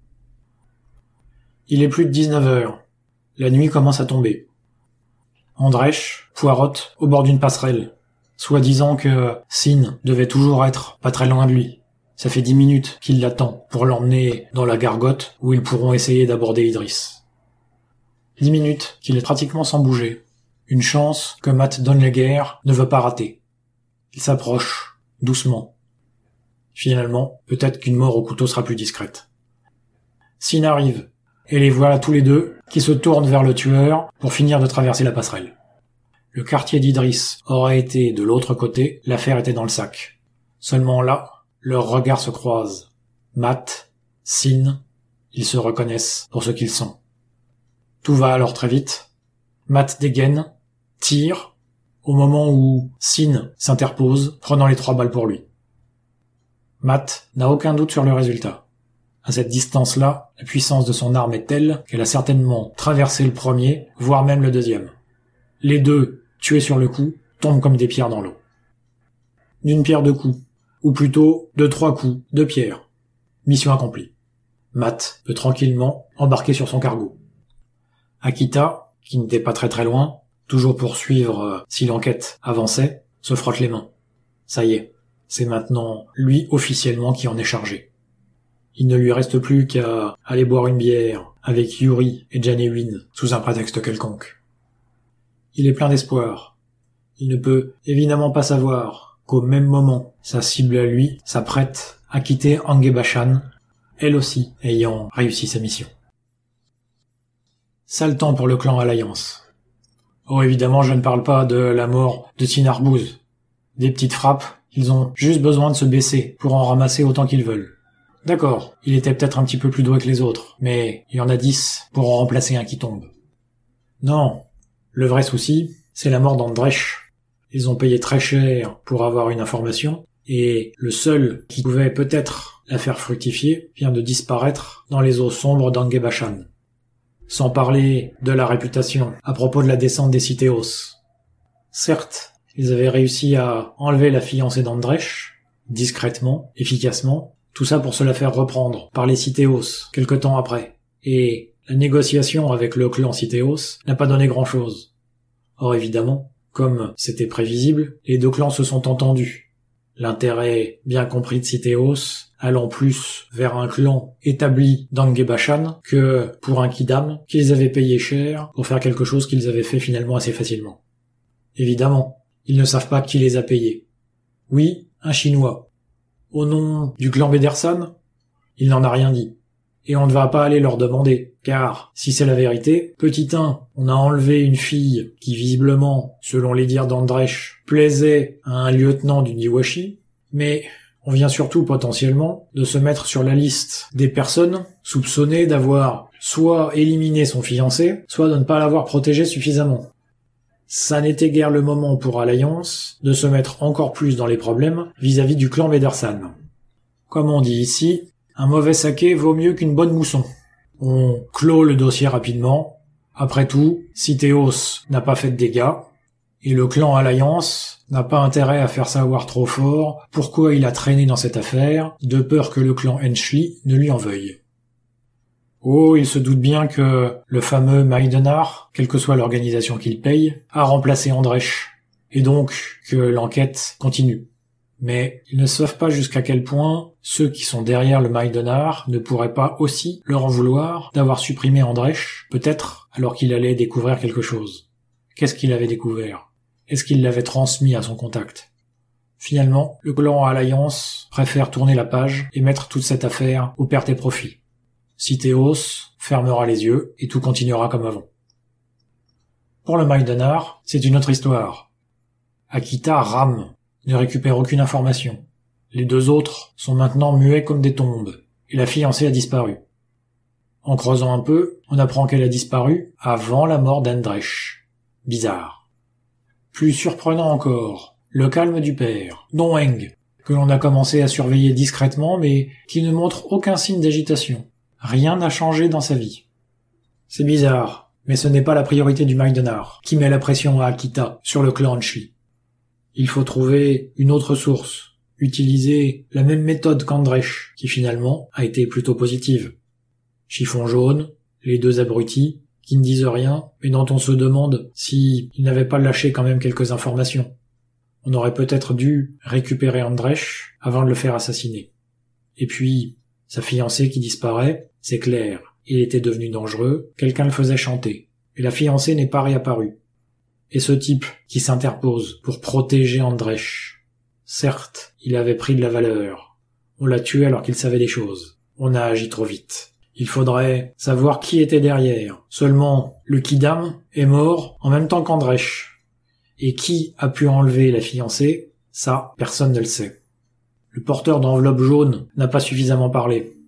Il est plus de 19 heures. La nuit commence à tomber. Andresh poirote au bord d'une passerelle, soi-disant que Sin devait toujours être pas très loin de lui. Ça fait 10 minutes qu'il l'attend pour l'emmener dans la gargote où ils pourront essayer d'aborder Idriss. 10 minutes qu'il est pratiquement sans bouger. Une chance que Matt Donlegger ne veut pas rater. Il s'approche, doucement. Finalement, peut-être qu'une mort au couteau sera plus discrète. Sin arrive, et les voilà tous les deux qui se tournent vers le tueur pour finir de traverser la passerelle. Le quartier d'Idriss aurait été de l'autre côté, l'affaire était dans le sac. Seulement là, leurs regards se croisent. Matt, Sin ils se reconnaissent pour ce qu'ils sont. Tout va alors très vite. Matt dégaine, tire, au moment où Sin s'interpose, prenant les 3 balles pour lui. Matt n'a aucun doute sur le résultat. À cette distance-là, la puissance de son arme est telle qu'elle a certainement traversé le premier, voire même le deuxième. Les deux, tués sur le coup, tombent comme des pierres dans l'eau. D'une pierre 2 coups, ou plutôt de 3 coups de pierre. Mission accomplie. Matt peut tranquillement embarquer sur son cargo. Akita, qui n'était pas très loin, toujours pour suivre si l'enquête avançait, se frotte les mains. Ça y est, c'est maintenant lui officiellement qui en est chargé. Il ne lui reste plus qu'à aller boire une bière avec Yuri et Janewin sous un prétexte quelconque. Il est plein d'espoir. Il ne peut évidemment pas savoir qu'au même moment, sa cible à lui s'apprête à quitter Angebashan, elle aussi ayant réussi sa mission. Sale temps pour le clan Alliance. Oh, évidemment, je ne parle pas de la mort de Sinarbuz. Des petites frappes, ils ont juste besoin de se baisser pour en ramasser autant qu'ils veulent. D'accord, il était peut-être un petit peu plus doué que les autres, mais il y en a 10 pour en remplacer un qui tombe. Non, le vrai souci, c'est la mort d'Andresh. Ils ont payé très cher pour avoir une information, et le seul qui pouvait peut-être la faire fructifier vient de disparaître dans les eaux sombres d'Angebashan. Sans parler de la réputation à propos de la descente des Citéos. Certes, ils avaient réussi à enlever la fiancée d'Andresh, discrètement, efficacement, tout ça pour se la faire reprendre par les Citéos quelque temps après. Et la négociation avec le clan Citéos n'a pas donné grand-chose. Or évidemment, comme c'était prévisible, les deux clans se sont entendus. L'intérêt bien compris de Citéos allant plus vers un clan établi d'Angebashan que pour un Kidam qu'ils avaient payé cher pour faire quelque chose qu'ils avaient fait finalement assez facilement. Évidemment, ils ne savent pas qui les a payés. Oui, un Chinois. Au nom du clan Bedersan, il n'en a rien dit. Et on ne va pas aller leur demander, car, si c'est la vérité, petit 1, on a enlevé une fille qui visiblement, selon les dires d'Andresh, plaisait à un lieutenant du Niwashi, mais on vient surtout potentiellement de se mettre sur la liste des personnes soupçonnées d'avoir soit éliminé son fiancé, soit de ne pas l'avoir protégé suffisamment. Ça n'était guère le moment pour Alliance de se mettre encore plus dans les problèmes vis-à-vis du clan Bedersan. Comme on dit ici, un mauvais saké vaut mieux qu'une bonne mousson. On clôt le dossier rapidement. Après tout, Citéos n'a pas fait de dégâts, et le clan Alliance n'a pas intérêt à faire savoir trop fort pourquoi il a traîné dans cette affaire, de peur que le clan Henschli ne lui en veuille. Oh, il se doute bien que le fameux Maidenar, quelle que soit l'organisation qu'il paye, a remplacé Andresh, et donc que l'enquête continue. Mais ils ne savent pas jusqu'à quel point ceux qui sont derrière le Maidenar ne pourraient pas aussi leur en vouloir d'avoir supprimé Andresh, peut-être alors qu'il allait découvrir quelque chose. Qu'est-ce qu'il avait découvert? Est-ce qu'il l'avait transmis à son contact? Finalement, le clan Alliance préfère tourner la page et mettre toute cette affaire aux pertes et profits. Citéos fermera les yeux et tout continuera comme avant. Pour le Maidenar, c'est une autre histoire. Akita rame, ne récupère aucune information. Les deux autres sont maintenant muets comme des tombes, et la fiancée a disparu. En creusant un peu, on apprend qu'elle a disparu avant la mort d'Andresh. Bizarre. Plus surprenant encore, le calme du père, Don Heng, que l'on a commencé à surveiller discrètement mais qui ne montre aucun signe d'agitation. Rien n'a changé dans sa vie. C'est bizarre, mais ce n'est pas la priorité du Maidenar, qui met la pression à Akita sur le clan Henschli. Il faut trouver une autre source, utiliser la même méthode qu'Andresh, qui finalement a été plutôt positive. Chiffon jaune, les deux abrutis, qui ne disent rien, mais dont on se demande s'ils n'avaient pas lâché quand même quelques informations. On aurait peut-être dû récupérer Andresh avant de le faire assassiner. Et puis, sa fiancée qui disparaît, c'est clair. Il était devenu dangereux, quelqu'un le faisait chanter. Et la fiancée n'est pas réapparue. Et ce type qui s'interpose pour protéger Andresh. Certes, il avait pris de la valeur. On l'a tué alors qu'il savait des choses. On a agi trop vite. Il faudrait savoir qui était derrière. Seulement, le Kidam est mort en même temps qu'Andresh. Et qui a pu enlever la fiancée, ça, personne ne le sait. Le porteur d'enveloppe jaune n'a pas suffisamment parlé.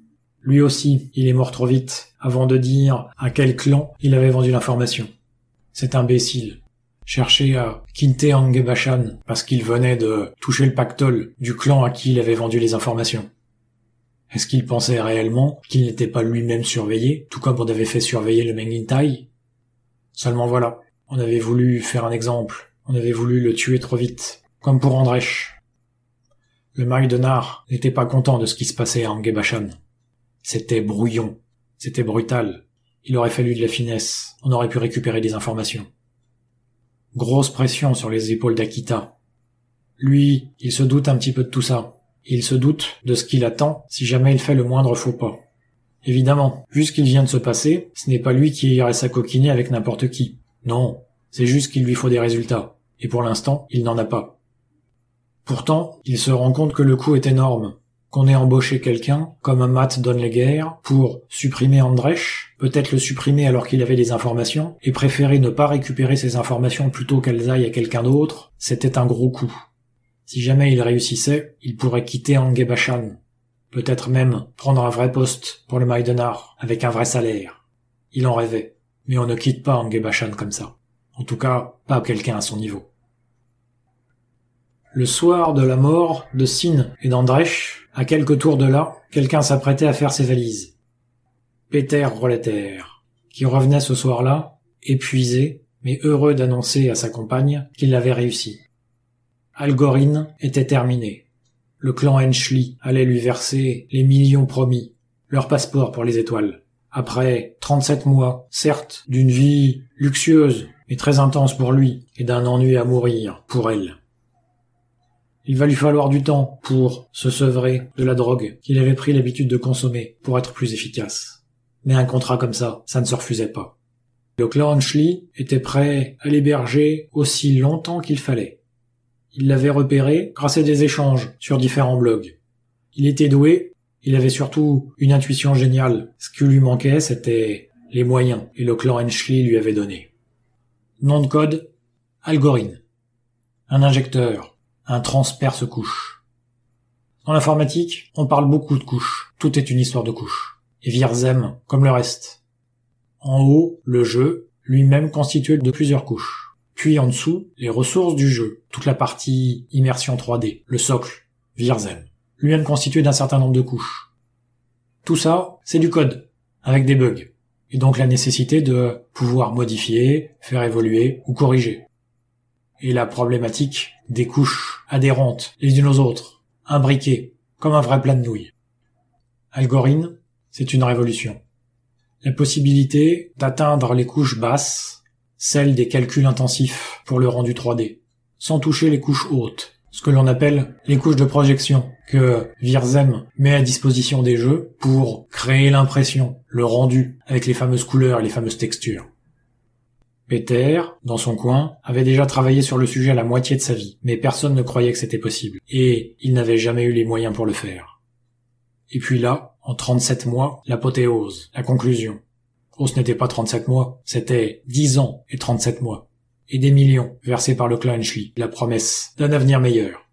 Lui aussi, il est mort trop vite avant de dire à quel clan il avait vendu l'information. Cet imbécile cherchait à Kinte Angebashan parce qu'il venait de toucher le pactole du clan à qui il avait vendu les informations. Est-ce qu'il pensait réellement qu'il n'était pas lui-même surveillé, tout comme on avait fait surveiller le Mengintai? Seulement voilà, on avait voulu faire un exemple, on avait voulu le tuer trop vite, comme pour Andrech. Le Maïdenar n'était pas content de ce qui se passait à Angebashan. C'était brouillon, c'était brutal, il aurait fallu de la finesse, on aurait pu récupérer des informations. Grosse pression sur les épaules d'Akita. Lui, il se doute un petit peu de tout ça. Il se doute de ce qu'il attend si jamais il fait le moindre faux pas. Évidemment, vu ce qu'il vient de se passer, ce n'est pas lui qui irait s'acoquiner avec n'importe qui. Non, c'est juste qu'il lui faut des résultats. Et pour l'instant, il n'en a pas. Pourtant, il se rend compte que le coup est énorme. Qu'on ait embauché quelqu'un, comme un Matt Donleger, pour supprimer Andrech, peut-être le supprimer alors qu'il avait des informations, et préférer ne pas récupérer ces informations plutôt qu'elles aillent à quelqu'un d'autre, c'était un gros coup. Si jamais il réussissait, il pourrait quitter Angebashan. Peut-être même prendre un vrai poste pour le Maïdenar, avec un vrai salaire. Il en rêvait. Mais on ne quitte pas Angebashan comme ça. En tout cas, pas quelqu'un à son niveau. Le soir de la mort de Sin et d'Andrech, à quelques tours de là, quelqu'un s'apprêtait à faire ses valises. Peter Roleter, qui revenait ce soir-là, épuisé, mais heureux d'annoncer à sa compagne qu'il avait réussi. Algorine était terminé. Le clan Henschli allait lui verser les millions promis, leur passeport pour les étoiles. Après 37 mois, certes, d'une vie luxueuse, mais très intense pour lui, et d'un ennui à mourir pour elle. Il va lui falloir du temps pour se sevrer de la drogue qu'il avait pris l'habitude de consommer pour être plus efficace. Mais un contrat comme ça ne se refusait pas. Le clan Henschli était prêt à l'héberger aussi longtemps qu'il fallait. Il l'avait repéré grâce à des échanges sur différents blogs. Il était doué, il avait surtout une intuition géniale. Ce qui lui manquait, c'était les moyens, et le clan Henschli lui avait donné. Nom de code, Algorine. Un injecteur, un transperce couche. Dans l'informatique, on parle beaucoup de couches. Tout est une histoire de couches. Et Virzem, comme le reste. En haut, le jeu, lui-même constitué de plusieurs couches. Puis en dessous, les ressources du jeu, toute la partie immersion 3D, le socle, Virzem, lui-même constitué d'un certain nombre de couches. Tout ça, c'est du code, avec des bugs, et donc la nécessité de pouvoir modifier, faire évoluer ou corriger. Et la problématique des couches adhérentes les unes aux autres, imbriquées, comme un vrai plat de nouilles. Algorine, c'est une révolution. La possibilité d'atteindre les couches basses, celle des calculs intensifs pour le rendu 3D, sans toucher les couches hautes, ce que l'on appelle les couches de projection, que Virzem met à disposition des jeux pour créer l'impression, le rendu, avec les fameuses couleurs et les fameuses textures. Peter, dans son coin, avait déjà travaillé sur le sujet à la moitié de sa vie, mais personne ne croyait que c'était possible, et il n'avait jamais eu les moyens pour le faire. Et puis là, en 37 mois, l'apothéose, la conclusion. Oh, ce n'était pas 37 mois, c'était 10 ans et 37 mois. Et des millions versés par le clan Henschli, la promesse d'un avenir meilleur.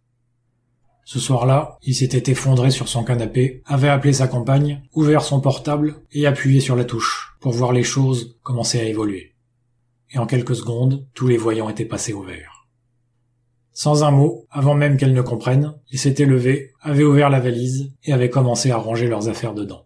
Ce soir-là, il s'était effondré sur son canapé, avait appelé sa compagne, ouvert son portable et appuyé sur la touche pour voir les choses commencer à évoluer. Et en quelques secondes, tous les voyants étaient passés au vert. Sans un mot, avant même qu'elle ne comprenne, il s'était levé, avait ouvert la valise et avait commencé à ranger leurs affaires dedans.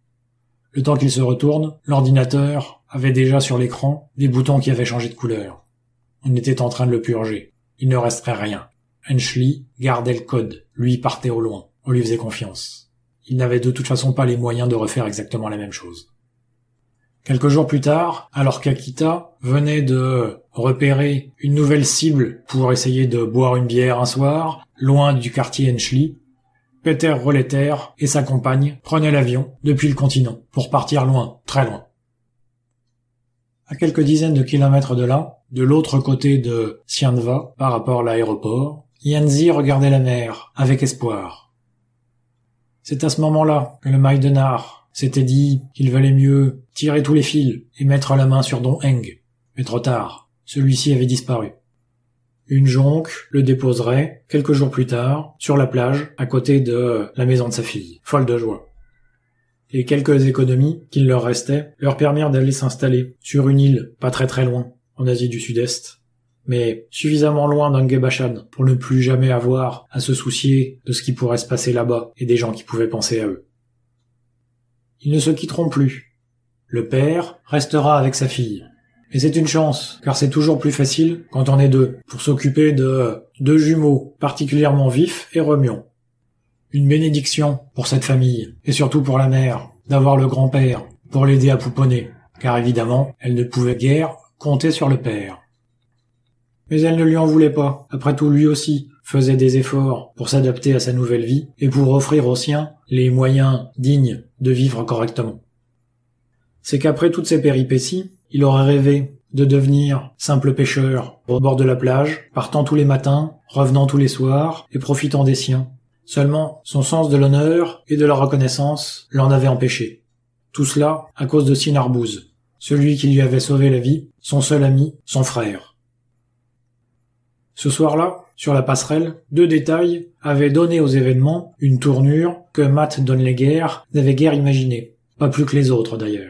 Le temps qu'il se retourne, l'ordinateur avait déjà sur l'écran des boutons qui avaient changé de couleur. On était en train de le purger. Il ne resterait rien. Henschli gardait le code. Lui partait au loin. On lui faisait confiance. Il n'avait de toute façon pas les moyens de refaire exactement la même chose. Quelques jours plus tard, alors qu'Akita venait de repérer une nouvelle cible pour essayer de boire une bière un soir, loin du quartier Henschli, Peter Roleter et sa compagne prenaient l'avion depuis le continent pour partir loin, très loin. À quelques dizaines de kilomètres de là, de l'autre côté de Sianva, par rapport à l'aéroport, Yanzi regardait la mer avec espoir. C'est à ce moment-là que le Maïdenar s'était dit qu'il valait mieux tirer tous les fils et mettre la main sur Don Heng. Mais trop tard, celui-ci avait disparu. Une jonque le déposerait, quelques jours plus tard, sur la plage, à côté de la maison de sa fille, folle de joie. et quelques économies qu'il leur restait leur permirent d'aller s'installer sur une île pas très très loin, en Asie du Sud-Est, mais suffisamment loin d'Angebashan pour ne plus jamais avoir à se soucier de ce qui pourrait se passer là-bas et des gens qui pouvaient penser à eux. Ils ne se quitteront plus. Le père restera avec sa fille. Et c'est une chance, car c'est toujours plus facile quand on est deux, pour s'occuper de deux jumeaux particulièrement vifs et remuants. Une bénédiction pour cette famille, et surtout pour la mère, d'avoir le grand-père pour l'aider à pouponner, car évidemment, elle ne pouvait guère compter sur le père. Mais elle ne lui en voulait pas. Après tout, lui aussi faisait des efforts pour s'adapter à sa nouvelle vie et pour offrir aux siens les moyens dignes de vivre correctement. C'est qu'après toutes ces péripéties, il aurait rêvé de devenir simple pêcheur au bord de la plage, partant tous les matins, revenant tous les soirs et profitant des siens. Seulement, son sens de l'honneur et de la reconnaissance l'en avait empêché. Tout cela à cause de Sin Arbouz, celui qui lui avait sauvé la vie, son seul ami, son frère. Ce soir-là, sur la passerelle, deux détails avaient donné aux événements une tournure que Matt Donlegger n'avait guère imaginée, pas plus que les autres d'ailleurs.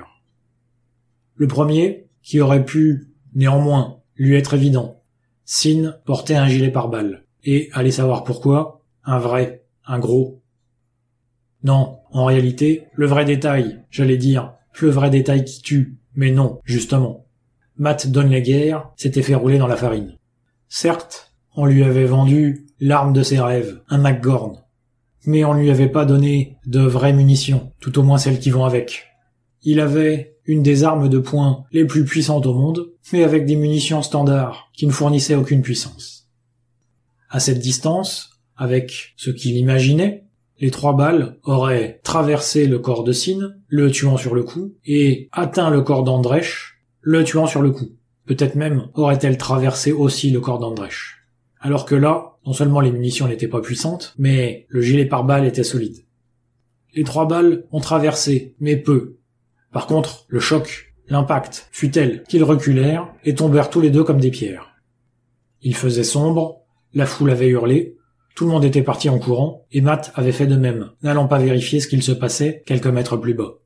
Le premier, qui aurait pu, néanmoins, lui être évident. Sin portait un gilet pare-balles. Et, allez savoir pourquoi, un vrai, un gros. Non, en réalité, le vrai détail, j'allais dire, le vrai détail qui tue, mais non, justement. Matt Donlegger s'était fait rouler dans la farine. Certes, on lui avait vendu l'arme de ses rêves, un McGorn. Mais on lui avait pas donné de vraies munitions, tout au moins celles qui vont avec. Il avait une des armes de poing les plus puissantes au monde, mais avec des munitions standards qui ne fournissaient aucune puissance. À cette distance, avec ce qu'il imaginait, les 3 balles auraient traversé le corps de Sin, le tuant sur le coup, et atteint le corps d'Andresh, le tuant sur le coup. Peut-être même aurait-elle traversé aussi le corps d'Andresh. Alors que là, non seulement les munitions n'étaient pas puissantes, mais le gilet pare-balles était solide. Les 3 balles ont traversé, mais peu. Par contre, le choc, l'impact, fut tel qu'ils reculèrent et tombèrent tous les deux comme des pierres. Il faisait sombre, la foule avait hurlé, tout le monde était parti en courant, et Matt avait fait de même, n'allant pas vérifier ce qu'il se passait quelques mètres plus bas.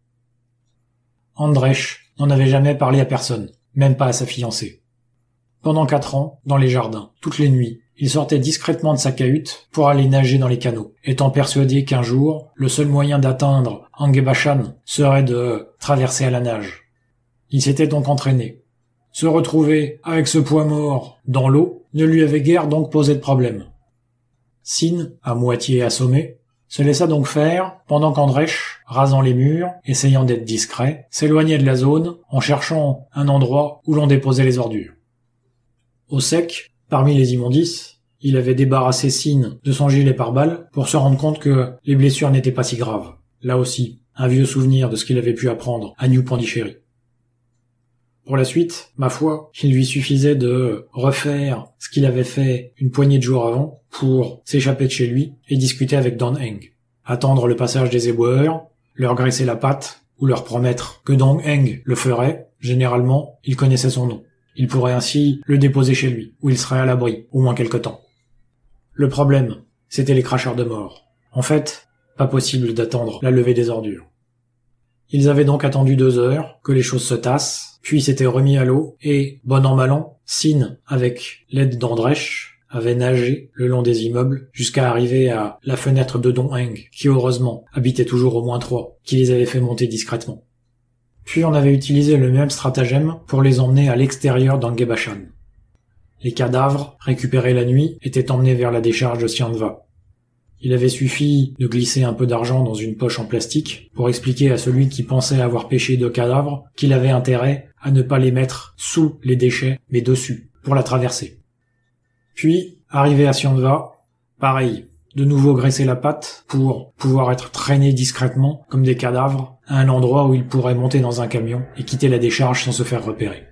Andresh n'en avait jamais parlé à personne, même pas à sa fiancée. Pendant 4 ans, dans les jardins, toutes les nuits, il sortait discrètement de sa cahute pour aller nager dans les canaux, étant persuadé qu'un jour, le seul moyen d'atteindre Angebashan serait de traverser à la nage. Il s'était donc entraîné. Se retrouver avec ce poids mort dans l'eau ne lui avait guère donc posé de problème. Sin, à moitié assommé, se laissa donc faire pendant qu'Andresh, rasant les murs, essayant d'être discret, s'éloignait de la zone en cherchant un endroit où l'on déposait les ordures. Au sec, parmi les immondices, il avait débarrassé Sin de son gilet pare-balles pour se rendre compte que les blessures n'étaient pas si graves. Là aussi, un vieux souvenir de ce qu'il avait pu apprendre à New Pondichéry. Pour la suite, ma foi, il lui suffisait de refaire ce qu'il avait fait une poignée de jours avant pour s'échapper de chez lui et discuter avec Dong Heng. Attendre le passage des éboueurs, leur graisser la patte ou leur promettre que Dong Heng le ferait. Généralement, il connaissait son nom. Il pourrait ainsi le déposer chez lui, où il serait à l'abri, au moins quelque temps. Le problème, c'était les cracheurs de mort. En fait, pas possible d'attendre la levée des ordures. Ils avaient donc attendu 2 heures, que les choses se tassent, puis s'étaient remis à l'eau, et, bon an mal an, Sin, avec l'aide d'Andresh, avait nagé le long des immeubles jusqu'à arriver à la fenêtre de Dong Heng, qui heureusement habitait toujours au -3, qui les avait fait monter discrètement. Puis on avait utilisé le même stratagème pour les emmener à l'extérieur d'Angebashan. Les cadavres, récupérés la nuit, étaient emmenés vers la décharge de Sianva. Il avait suffi de glisser un peu d'argent dans une poche en plastique pour expliquer à celui qui pensait avoir pêché 2 cadavres qu'il avait intérêt à ne pas les mettre sous les déchets, mais dessus, pour la traverser. Puis, arrivé à Sianva, pareil, de nouveau graisser la patte pour pouvoir être traîné discrètement, comme des cadavres, à un endroit où ils pourraient monter dans un camion et quitter la décharge sans se faire repérer.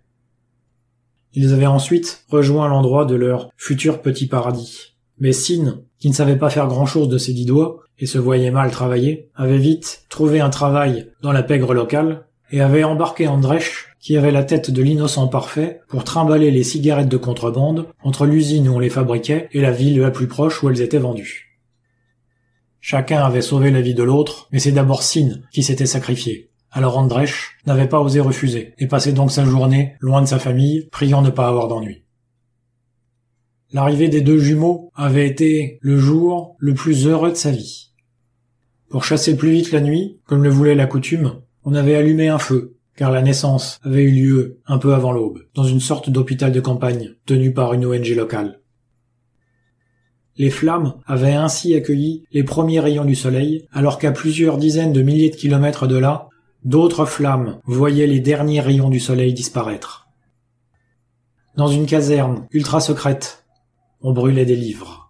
Ils avaient ensuite rejoint l'endroit de leur futur petit paradis. Mais Sin, qui ne savait pas faire grand-chose de ses 10 doigts et se voyait mal travailler, avait vite trouvé un travail dans la pègre locale et avait embarqué Andresh, qui avait la tête de l'innocent parfait, pour trimballer les cigarettes de contrebande entre l'usine où on les fabriquait et la ville la plus proche où elles étaient vendues. Chacun avait sauvé la vie de l'autre, mais c'est d'abord Sin qui s'était sacrifié. Alors Andrech n'avait pas osé refuser, et passait donc sa journée loin de sa famille, priant de ne pas avoir d'ennui. L'arrivée des deux jumeaux avait été le jour le plus heureux de sa vie. Pour chasser plus vite la nuit, comme le voulait la coutume, on avait allumé un feu, car la naissance avait eu lieu un peu avant l'aube, dans une sorte d'hôpital de campagne tenu par une ONG locale. Les flammes avaient ainsi accueilli les premiers rayons du soleil, alors qu'à plusieurs dizaines de milliers de kilomètres de là, d'autres flammes voyaient les derniers rayons du soleil disparaître. Dans une caserne ultra secrète, on brûlait des livres.